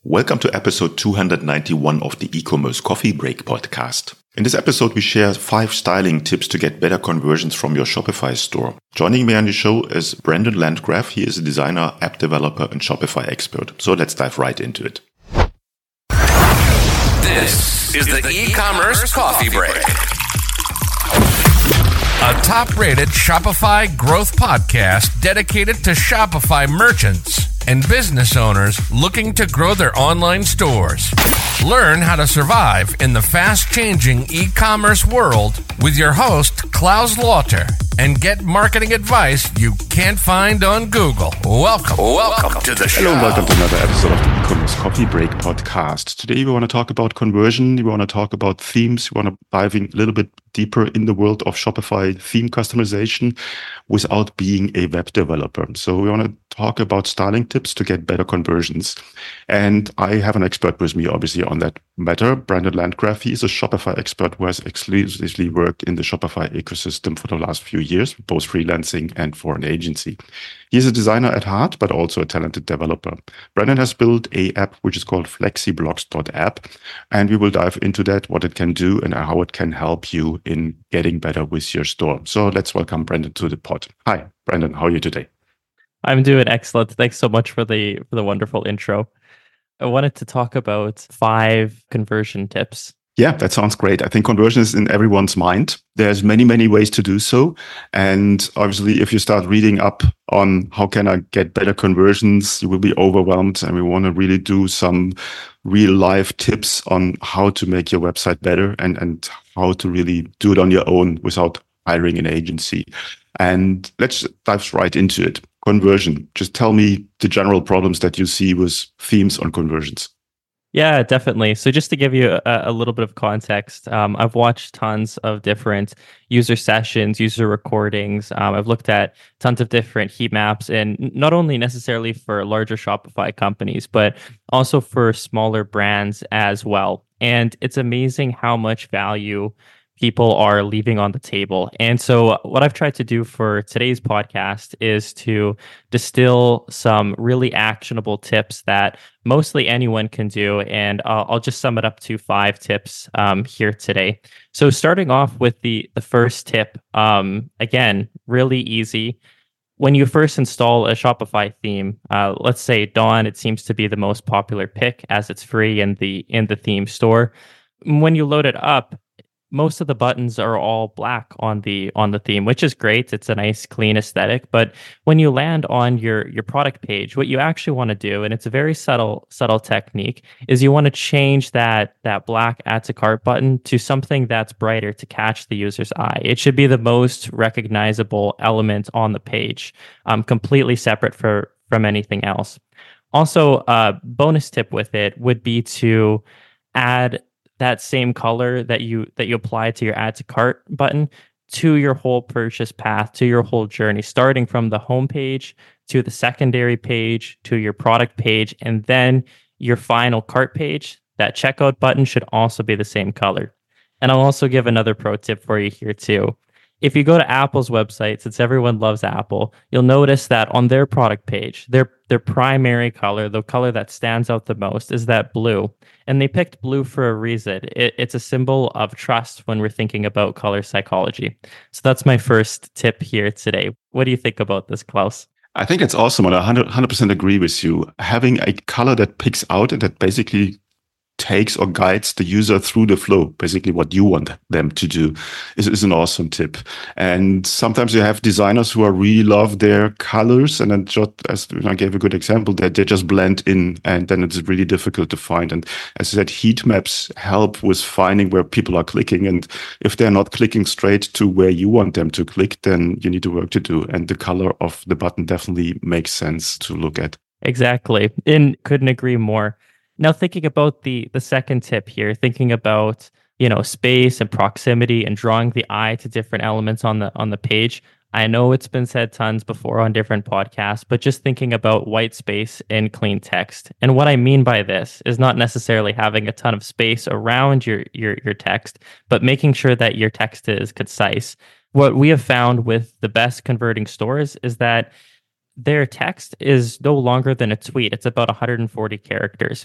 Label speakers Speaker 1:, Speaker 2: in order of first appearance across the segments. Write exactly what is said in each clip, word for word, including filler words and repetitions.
Speaker 1: Welcome to episode two hundred ninety-one of the E-Commerce Coffee Break podcast. In this episode, we share five styling tips to get better conversions from your Shopify store. Joining me on the show is Brandon Landgraf. He is a designer, app developer, and Shopify expert. So let's dive right into it.
Speaker 2: This is the E-Commerce Coffee Break, a top-rated Shopify growth podcast dedicated to Shopify merchants and business owners looking to grow their online stores. Learn how to survive in the fast-changing e-commerce world with your host, Klaus Lauter, and get marketing advice you can't find on Google. Welcome, welcome to the show.
Speaker 1: Hello and welcome to another episode of the E-Commerce Coffee Break podcast. Today we want to talk about conversion, we want to talk about themes, we want to dive in a little bit deeper in the world of Shopify theme customization without being a web developer. So we want to talk about styling tips to get better conversions. And I have an expert with me, obviously, on that matter, Brandon Landgraf. He is a Shopify expert who has exclusively worked in the Shopify ecosystem for the last few years, both freelancing and for an agency. He is a designer at heart, but also a talented developer. Brandon has built a app which is called flexiblocks dot app, and we will dive into that, what it can do and how it can help you in getting better with your store. So let's welcome Brandon to the pod. Hi, Brandon. How are you today?
Speaker 3: I'm doing excellent. Thanks so much for the for the wonderful intro. I wanted to talk about five conversion tips.
Speaker 1: Yeah, that sounds great. I think conversion is in everyone's mind. There's many, many ways to do so. And obviously, if you start reading up on how can I get better conversions, you will be overwhelmed. And we want to really do some real life tips on how to make your website better and, and how to really do it on your own without hiring an agency. And let's dive right into it. Conversion. Just tell me the general problems that you see with themes on conversions.
Speaker 3: Yeah, definitely. So just to give you a, a little bit of context, um, I've watched tons of different user sessions, user recordings. Um, I've looked at tons of different heat maps, and not only necessarily for larger Shopify companies, but also for smaller brands as well. And it's amazing how much value people are leaving on the table. And so what I've tried to do for today's podcast is to distill some really actionable tips that mostly anyone can do. And I'll, I'll just sum it up to five tips um, here today. So starting off with the, the first tip, um, again, really easy. When you first install a Shopify theme, uh, let's say Dawn, it seems to be the most popular pick as it's free in the in the theme store. When you load it up, most of the buttons are all black on the on the theme, which is great. It's a nice, clean aesthetic. But when you land on your your product page, what you actually want to do, and it's a very subtle subtle technique, is you want to change that that black add to cart button to something that's brighter to catch the user's eye. It should be the most recognizable element on the page, um, completely separate for, from anything else. Also, a uh, bonus tip with it would be to add that same color that you that you apply to your add to cart button to your whole purchase path, to your whole journey, starting from the home page to the secondary page to your product page, and then your final cart page. That checkout button should also be the same color. And I'll also give another pro tip for you here too. If you go to Apple's website, since everyone loves Apple, you'll notice that on their product page, their their primary color, the color that stands out the most, is that blue. And they picked blue for a reason. It, it's a symbol of trust when we're thinking about color psychology. So that's my first tip here today. What do you think about this, Klaus?
Speaker 1: I think it's awesome. And I one hundred percent agree with you. Having a color that picks out and that basically takes or guides the user through the flow, basically what you want them to do, is, is an awesome tip. And sometimes you have designers who are really love their colors, and then just as I gave a good example, that they just blend in, and then it's really difficult to find. And as I said, heat maps help with finding where people are clicking. And if they're not clicking straight to where you want them to click, then you need to work to do. And the color of the button definitely makes sense to look at.
Speaker 3: Exactly. And couldn't agree more. Now, thinking about the the second tip here, thinking about, you know, space and proximity and drawing the eye to different elements on the on the page. I know it's been said tons before on different podcasts, but just thinking about white space and clean text. And what I mean by this is not necessarily having a ton of space around your your your text, but making sure that your text is concise. What we have found with the best converting stores is that their text is no longer than a tweet. It's about one hundred forty characters.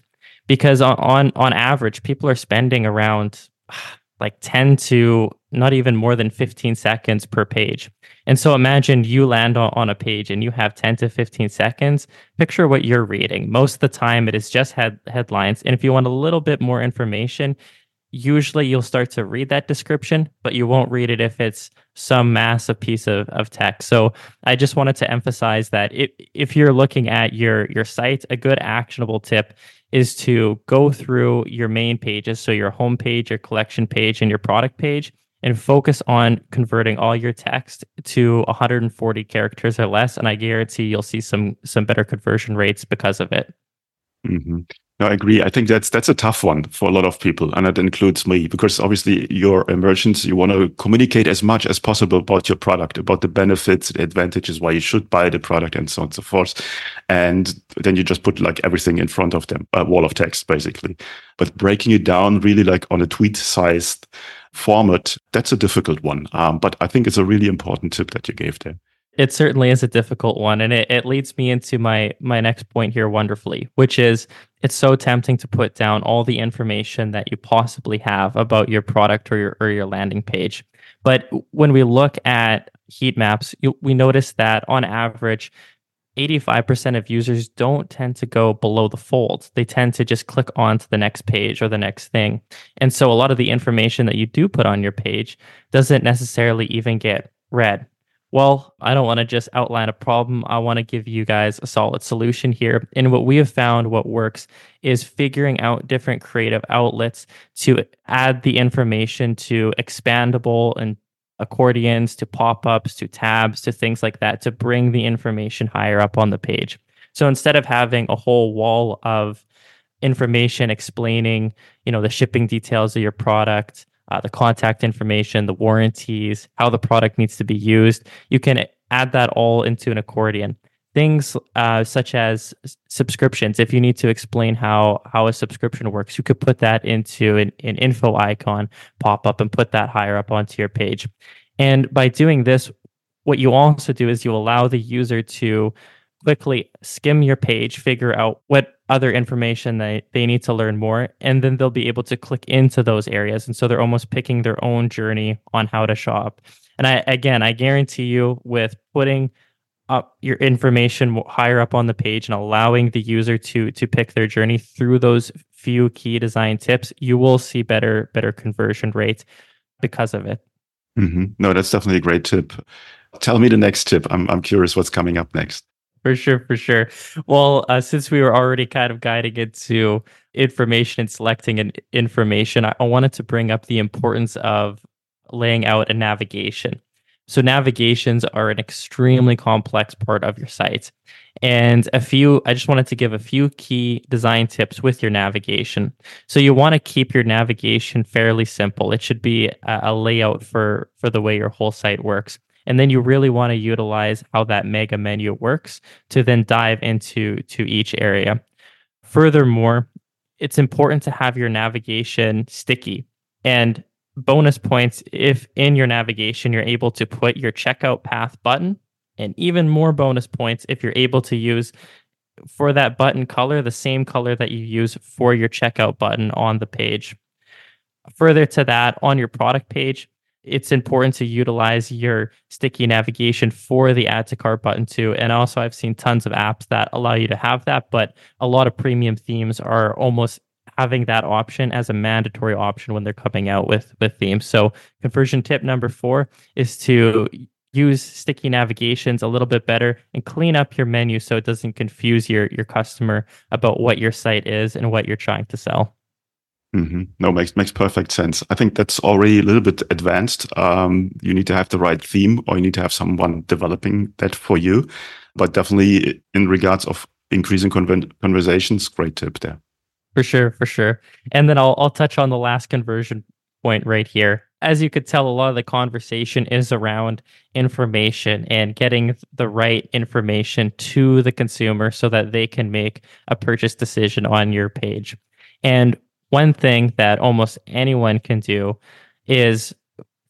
Speaker 3: because on, on on average, people are spending around like ten to not even more than fifteen seconds per page. And so imagine you land on, on a page and you have ten to fifteen seconds. Picture what you're reading. Most of the time, it is just head, headlines. And if you want a little bit more information, usually you'll start to read that description, but you won't read it if it's some massive piece of, of text. So I just wanted to emphasize that if, if you're looking at your, your site, a good actionable tip is to go through your main pages, so your home page, your collection page, and your product page, and focus on converting all your text to one hundred forty characters or less. And I guarantee you'll see some some better conversion rates because of it.
Speaker 1: Mm-hmm. No, I agree. I think that's that's a tough one for a lot of people, and that includes me, because obviously you're a merchant, you want to communicate as much as possible about your product, about the benefits, the advantages, why you should buy the product, and so on and so forth. And then you just put like everything in front of them, a wall of text basically. But breaking it down really like on a tweet-sized format, that's a difficult one. Um, but I think it's a really important tip that you gave there.
Speaker 3: It certainly is a difficult one, and it, it leads me into my my next point here wonderfully, which is it's so tempting to put down all the information that you possibly have about your product or your or your landing page. But when we look at heat maps, you, we notice that on average, eighty-five percent of users don't tend to go below the fold. They tend to just click on to the next page or the next thing. And so a lot of the information that you do put on your page doesn't necessarily even get read. Well, I don't want to just outline a problem. I want to give you guys a solid solution here. And what we have found, what works, is figuring out different creative outlets to add the information to expandable and accordions, to pop-ups, to tabs, to things like that, to bring the information higher up on the page. So instead of having a whole wall of information explaining, you know, the shipping details of your product, Uh, the contact information, the warranties, how the product needs to be used, you can add that all into an accordion. Things uh, such as subscriptions, if you need to explain how, how a subscription works, you could put that into an, an info icon pop up and put that higher up onto your page. And by doing this, what you also do is you allow the user to quickly skim your page, figure out what other information they, they need to learn more, and then they'll be able to click into those areas. And so they're almost picking their own journey on how to shop. And I again, I guarantee you, with putting up your information higher up on the page and allowing the user to to pick their journey through those few key design tips, you will see better better conversion rates because of it.
Speaker 1: Mm-hmm. No, that's definitely a great tip. Tell me the next tip. I'm I'm curious what's coming up next.
Speaker 3: For sure, for sure. Well, uh, since we were already kind of guiding into information and selecting an information, I, I wanted to bring up the importance of laying out a navigation. So navigations are an extremely complex part of your site. And a few, I just wanted to give a few key design tips with your navigation. So you want to keep your navigation fairly simple. It should be a, a layout for, for the way your whole site works. And then you really want to utilize how that mega menu works to then dive into to each area. Furthermore, it's important to have your navigation sticky. And bonus points if in your navigation you're able to put your checkout path button, and even more bonus points if you're able to use for that button color the same color that you use for your checkout button on the page. Further to that, on your product page, it's important to utilize your sticky navigation for the add to cart button too. And also I've seen tons of apps that allow you to have that, but a lot of premium themes are almost having that option as a mandatory option when they're coming out with, with themes. So conversion tip number four is to use sticky navigations a little bit better and clean up your menu so it doesn't confuse your, your customer about what your site is and what you're trying to sell.
Speaker 1: Mm-hmm. No, makes makes perfect sense. I think that's already a little bit advanced. Um, you need to have the right theme, or you need to have someone developing that for you. But definitely, in regards of increasing conven- conversations, great tip there.
Speaker 3: For sure, for sure. And then I'll I'll touch on the last conversion point right here. As you could tell, a lot of the conversation is around information and getting the right information to the consumer so that they can make a purchase decision on your page. And one thing that almost anyone can do is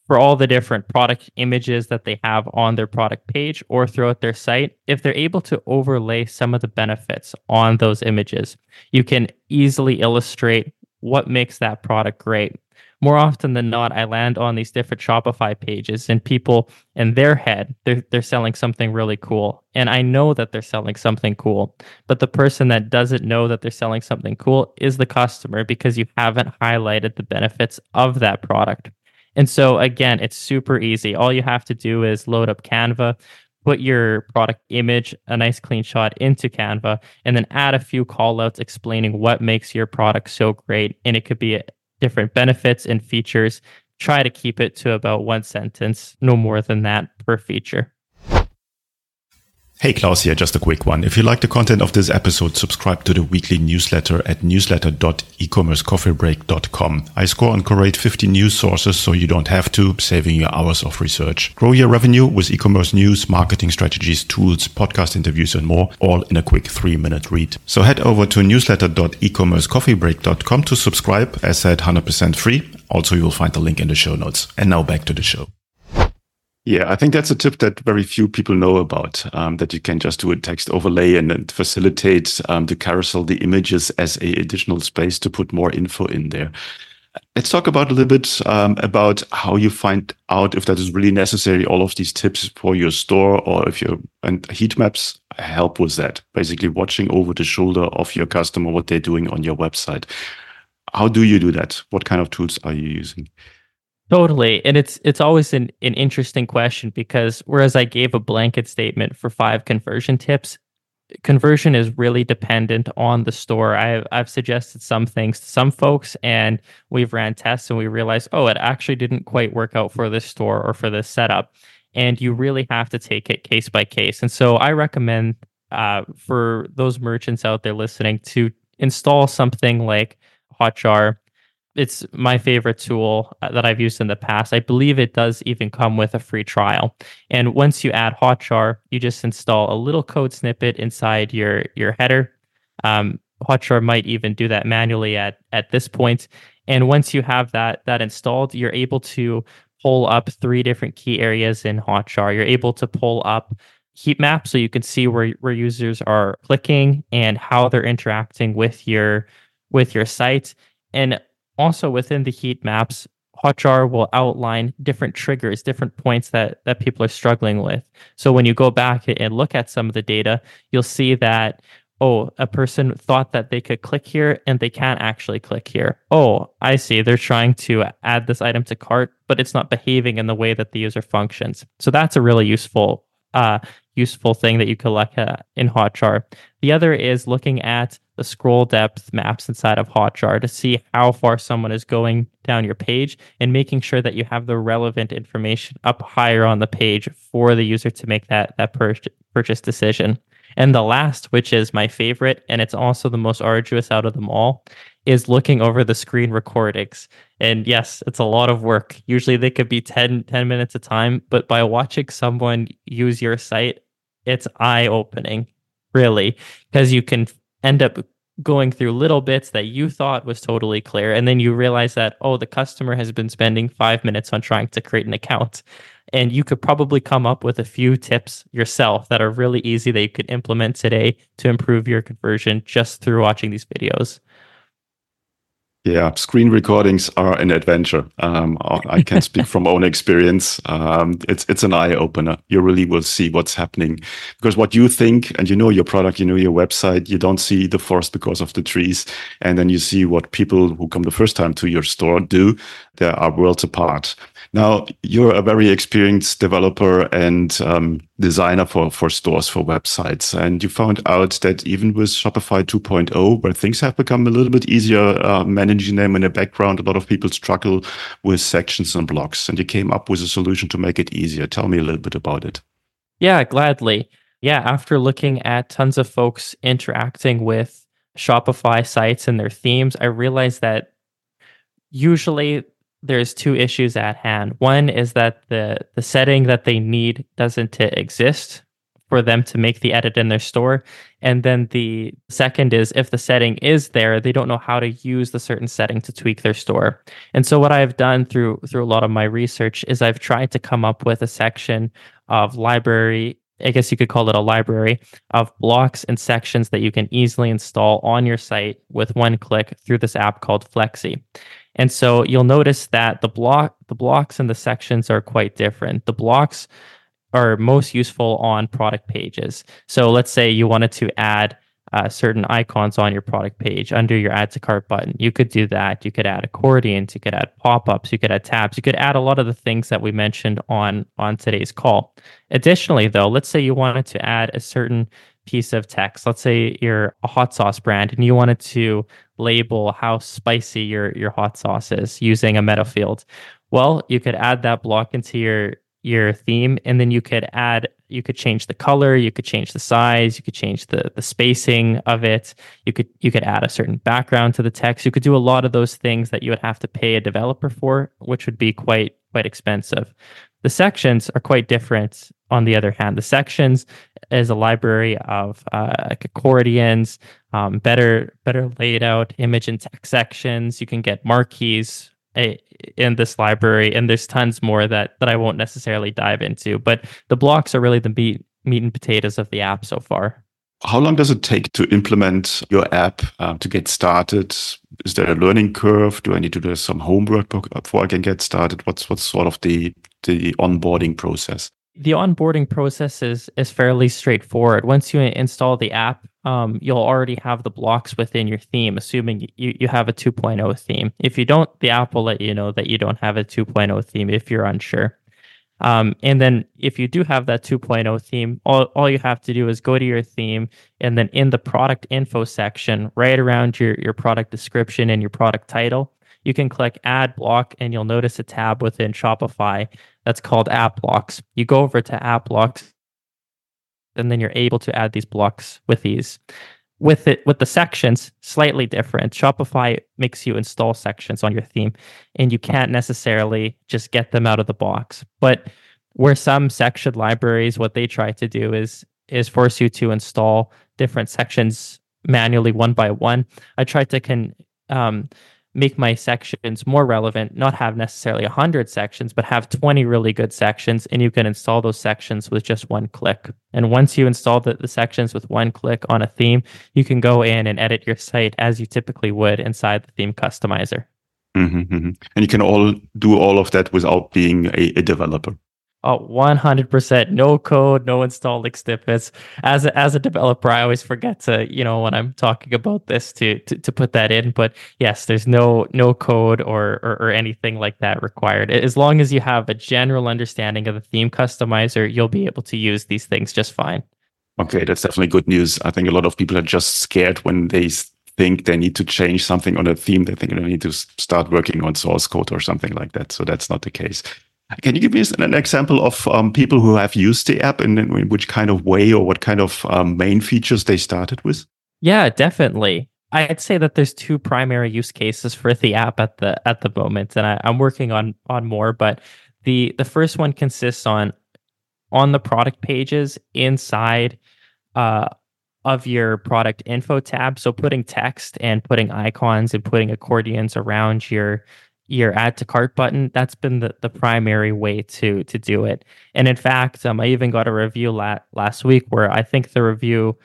Speaker 3: for all the different product images that they have on their product page or throughout their site, if they're able to overlay some of the benefits on those images, you can easily illustrate what makes that product great. More often than not, I land on these different Shopify pages and people in their head, they're, they're selling something really cool. And I know that they're selling something cool, but the person that doesn't know that they're selling something cool is the customer because you haven't highlighted the benefits of that product. And so again, it's super easy. All you have to do is load up Canva, put your product image, a nice clean shot into Canva, and then add a few callouts explaining what makes your product so great. And it could be different benefits and features. Try to keep it to about one sentence, no more than that per feature.
Speaker 1: Hey, Klaus here, just a quick one. If you like the content of this episode, subscribe to the weekly newsletter at newsletter dot e commerce coffee break dot com. I score and curate fifty news sources so you don't have to, saving your hours of research. Grow your revenue with e-commerce news, marketing strategies, tools, podcast interviews, and more, all in a quick three-minute read. So head over to newsletter dot e commerce coffee break dot com to subscribe, as said, one hundred percent free. Also, you will find the link in the show notes. And now back to the show. Yeah, I think that's a tip that very few people know about, um, that you can just do a text overlay and, and facilitate um, the carousel, the images as a additional space to put more info in there. Let's talk about a little bit um, about how you find out if that is really necessary, all of these tips for your store, or if your and heat maps help with that, basically watching over the shoulder of your customer, what they're doing on your website. How do you do that? What kind of tools are you using?
Speaker 3: Totally. And it's it's always an, an interesting question because whereas I gave a blanket statement for five conversion tips, conversion is really dependent on the store. I've, I've suggested some things to some folks and we've ran tests and we realized, oh, it actually didn't quite work out for this store or for this setup. And you really have to take it case by case. And so I recommend uh, for those merchants out there listening to install something like Hotjar. It's my favorite tool that I've used in the past. I believe it does even come with a free trial. And once you add Hotjar, you just install a little code snippet inside your, your header. Um, Hotjar might even do that manually at, at this point. And once you have that, that installed, you're able to pull up three different key areas in Hotjar. You're able to pull up heat maps so you can see where, where users are clicking and how they're interacting with your, with your site. And also within the heat maps, Hotjar will outline different triggers, different points that, that people are struggling with. So when you go back and look at some of the data, you'll see that, oh, a person thought that they could click here and they can't actually click here. Oh, I see. They're trying to add this item to cart, but it's not behaving in the way that the user functions. So that's a really useful uh, useful thing that you can look at in Hotjar. The other is looking at the scroll depth maps inside of Hotjar to see how far someone is going down your page and making sure that you have the relevant information up higher on the page for the user to make that, that pur- purchase decision. And the last, which is my favorite, and it's also the most arduous out of them all, is looking over the screen recordings. And yes, it's a lot of work. Usually they could be ten, ten minutes a time, but by watching someone use your site, it's eye-opening, really, because you can end up going through little bits that you thought was totally clear. And then you realize that, oh, the customer has been spending five minutes on trying to create an account. And you could probably come up with a few tips yourself that are really easy that you could implement today to improve your conversion just through watching these videos.
Speaker 1: Yeah, screen recordings are an adventure. Um, I can speak from own experience. Um, it's it's an eye opener. You really will see what's happening because what you think and you know your product, you know your website, you don't see the forest because of the trees, and then you see what people who come the first time to your store do. There are worlds apart. Now, you're a very experienced developer and um, designer for, for stores, for websites. And you found out that even with Shopify two point oh, where things have become a little bit easier, uh, managing them in the background, a lot of people struggle with sections and blocks. And you came up with a solution to make it easier. Tell me a little bit about it.
Speaker 3: Yeah, gladly. Yeah, after looking at tons of folks interacting with Shopify sites and their themes, I realized that usually there's two issues at hand. One is that the the setting that they need doesn't exist for them to make the edit in their store. And then the second is if the setting is there, they don't know how to use the certain setting to tweak their store. And so what I've done through through a lot of my research is I've tried to come up with a section of library, I guess you could call it a library of blocks and sections that you can easily install on your site with one click through this app called Flexi. And so you'll notice that the block, the blocks and the sections are quite different. The blocks are most useful on product pages. So let's say you wanted to add uh, certain icons on your product page under your add to cart button. You could do that. You could add accordions, you could add pop-ups, you could add tabs, you could add a lot of the things that we mentioned on, on today's call. Additionally, though, let's say you wanted to add a certain piece of text. Let's say you're a hot sauce brand and you wanted to label how spicy your, your hot sauce is using a meta field. Well, you could add that block into your your theme, and then you could add, you could change the color, you could change the size, you could change the the spacing of it. You could you could add a certain background to the text. You could do a lot of those things that you would have to pay a developer for, which would be quite quite expensive. The sections are quite different. On the other hand, the sections is a library of uh, like accordions, um, better better laid out image and text sections. You can get marquees in this library, and there's tons more that that I won't necessarily dive into. But the blocks are really the meat meat and potatoes of the app so far.
Speaker 1: How long does it take to implement your app uh, to get started? Is there a learning curve? Do I need to do some homework before I can get started? What's what's sort of the the onboarding process?
Speaker 3: The onboarding process is is fairly straightforward. Once you install the app, um, you'll already have the blocks within your theme, assuming you, you have a two point oh theme. If you don't, the app will let you know that you don't have a two point oh theme if you're unsure. Um, and then if you do have that two point oh theme, all, all you have to do is go to your theme, and then in the product info section, right around your, your product description and your product title, you can click add block, and you'll notice a tab within Shopify that's called app blocks. You go over to app blocks, and then you're able to add these blocks with ease. With it, with the sections, slightly different. Shopify makes you install sections on your theme, and you can't necessarily just get them out of the box. But where some section libraries, what they try to do is is force you to install different sections manually one by one. I try to can um, make my sections more relevant, not have necessarily one hundred sections, but have twenty really good sections, and you can install those sections with just one click. And once you install the, the sections with one click on a theme, you can go in and edit your site as you typically would inside the theme customizer.
Speaker 1: Mm-hmm, mm-hmm. And you can all do all of that without being a, a developer.
Speaker 3: Oh, one hundred percent. No code, no installing snippets. As a, as a developer, I always forget to, you know, when I'm talking about this to to, to put that in. But yes, there's no no code or, or or anything like that required. As long as you have a general understanding of the theme customizer, you'll be able to use these things just fine.
Speaker 1: Okay, that's definitely good news. I think a lot of people are just scared when they think they need to change something on a theme. They think they need to start working on source code or something like that. So that's not the case. Can you give me an example of um, people who have used the app and in which kind of way or what kind of um, main features they started with?
Speaker 3: Yeah, definitely. I'd say that there's two primary use cases for the app at the at the moment, and I, I'm working on on more. But the the first one consists on on the product pages inside uh, of your product info tab. So putting text and putting icons and putting accordions around your your add to cart button, that's been the, the primary way to to do it. And in fact, um, I even got a review la- last week where I think the review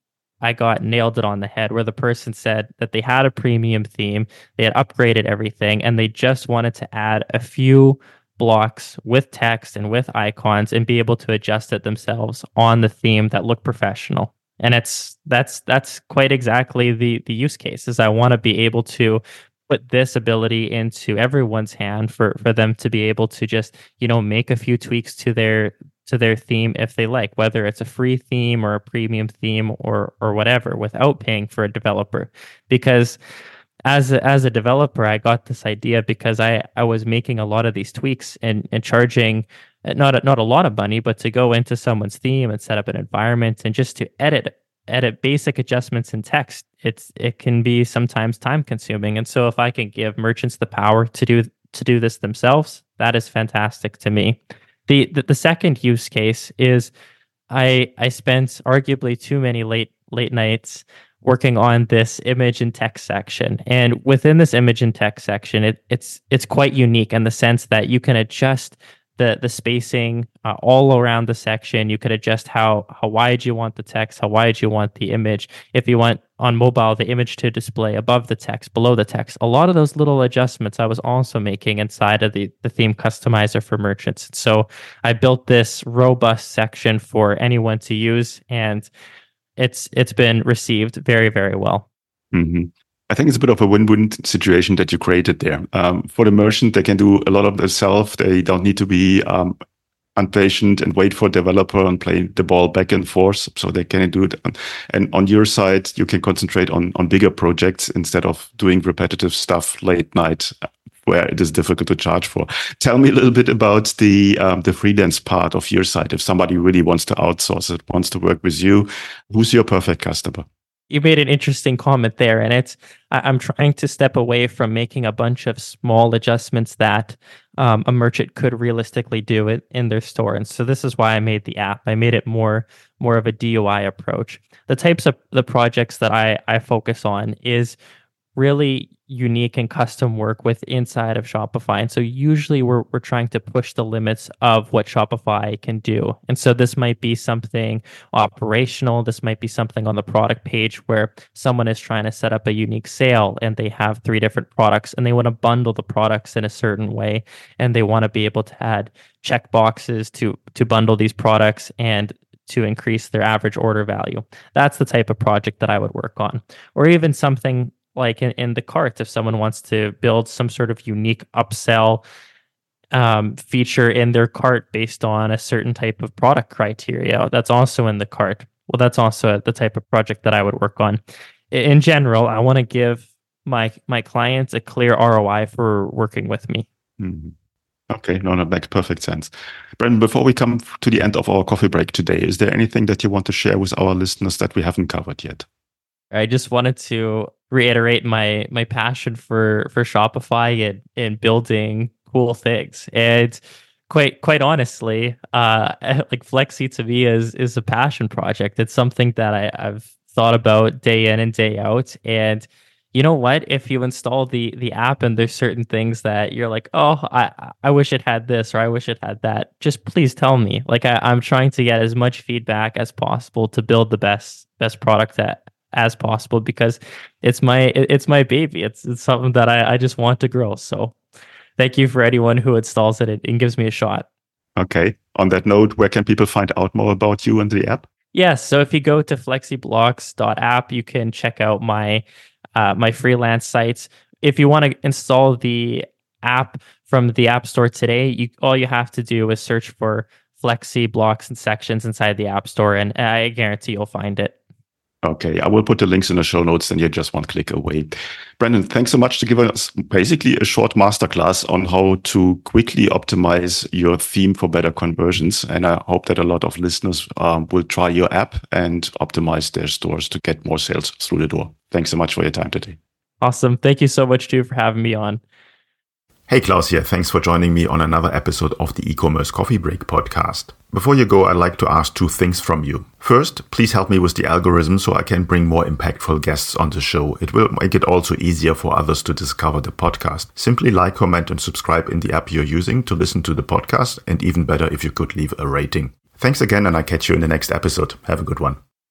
Speaker 3: I got nailed it on the head, where the person said that they had a premium theme, they had upgraded everything, and they just wanted to add a few blocks with text and with icons and be able to adjust it themselves on the theme that look professional. And it's that's that's quite exactly the the use case. Is I want to be able to put this ability into everyone's hand for, for them to be able to just, you know, make a few tweaks to their to their theme if they like, whether it's a free theme or a premium theme or or whatever, without paying for a developer. Because as a, as a developer, I got this idea because I, I was making a lot of these tweaks and, and charging not a, not a lot of money, but to go into someone's theme and set up an environment and just to edit edit basic adjustments in text, it's it can be sometimes time consuming. And so if I can give merchants the power to do to do this themselves, that is fantastic to me. The the, the second use case is I I spent arguably too many late late nights working on this image and text section. And within this image and text section, it, it's it's quite unique in the sense that you can adjust the the spacing uh, all around the section. You could adjust how how wide you want the text, how wide you want the image. If you want on mobile the image to display above the text, below the text, a lot of those little adjustments I was also making inside of the the theme customizer for merchants. So I built this robust section for anyone to use, and it's it's been received very, very well.
Speaker 1: Mm-hmm. I think it's a bit of a win-win situation that you created there. Um, for the merchant, they can do a lot of themselves. They don't need to be um, impatient and wait for a developer and play the ball back and forth. So they can do it. And on your side, you can concentrate on, on bigger projects instead of doing repetitive stuff late night, where it is difficult to charge for. Tell me a little bit about the um, the freelance part of your side. If somebody really wants to outsource it, wants to work with you, who's your perfect customer?
Speaker 3: You made an interesting comment there, and it's I, I'm trying to step away from making a bunch of small adjustments that um, a merchant could realistically do it in their store. And so this is why I made the app. I made it more more of a D I Y approach. The types of the projects that I I focus on is really unique and custom work with inside of Shopify. And so usually we're we're trying to push the limits of what Shopify can do. And so this might be something operational. This might be something on the product page where someone is trying to set up a unique sale and they have three different products and they want to bundle the products in a certain way. And they want to be able to add checkboxes to to bundle these products and to increase their average order value. That's the type of project that I would work on. Or even something like in, in the cart, if someone wants to build some sort of unique upsell um, feature in their cart based on a certain type of product criteria, that's also in the cart. Well, that's also the type of project that I would work on. In general, I want to give my my clients a clear R O I for working with me.
Speaker 1: Mm-hmm. Okay, no, that makes perfect sense. Brendan, before we come to the end of our coffee break today, is there anything that you want to share with our listeners that we haven't covered yet?
Speaker 3: I just wanted to reiterate my my passion for for Shopify and, and building cool things. And quite quite honestly, uh, like Flexi to me is is a passion project. It's something that I, I've thought about day in and day out. And you know what? If you install the the app and there's certain things that you're like, oh, I I wish it had this or I wish it had that, just please tell me. Like I, I'm trying to get as much feedback as possible to build the best best product that as possible, because it's my it's my baby. It's it's something that I, I just want to grow. So thank you for anyone who installs it and gives me a shot.
Speaker 1: Okay. On that note, where can people find out more about you and the app?
Speaker 3: Yes. So if you go to flexiblocks dot app, you can check out my uh, my freelance sites. If you want to install the app from the App Store today, you all you have to do is search for Flexi Blocks and Sections inside the App Store, and I guarantee you'll find it.
Speaker 1: Okay, I will put the links in the show notes, and you're just one click away. Brendan, thanks so much to give us basically a short masterclass on how to quickly optimize your theme for better conversions. And I hope that a lot of listeners um, will try your app and optimize their stores to get more sales through the door. Thanks so much for your time today.
Speaker 3: Awesome. Thank you so much, too, for having me on.
Speaker 1: Hey, Klaus here. Thanks for joining me on another episode of the E-commerce Coffee Break podcast. Before you go, I'd like to ask two things from you. First, please help me with the algorithm so I can bring more impactful guests on the show. It will make it also easier for others to discover the podcast. Simply like, comment, and subscribe in the app you're using to listen to the podcast, and even better if you could leave a rating. Thanks again, and I catch you in the next episode. Have a good one.